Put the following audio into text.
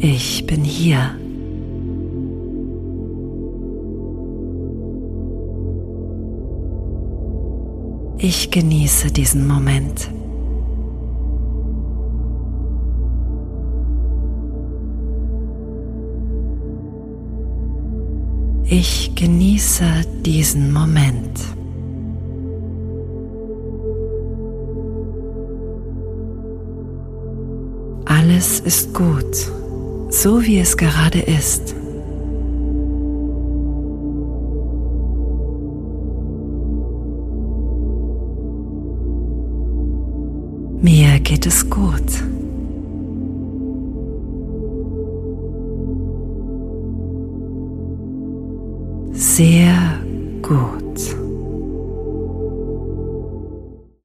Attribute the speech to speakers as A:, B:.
A: Ich bin hier. Ich genieße diesen Moment. Ich genieße diesen Moment. Alles ist gut, so wie es gerade ist. Mir geht es gut. Sehr gut.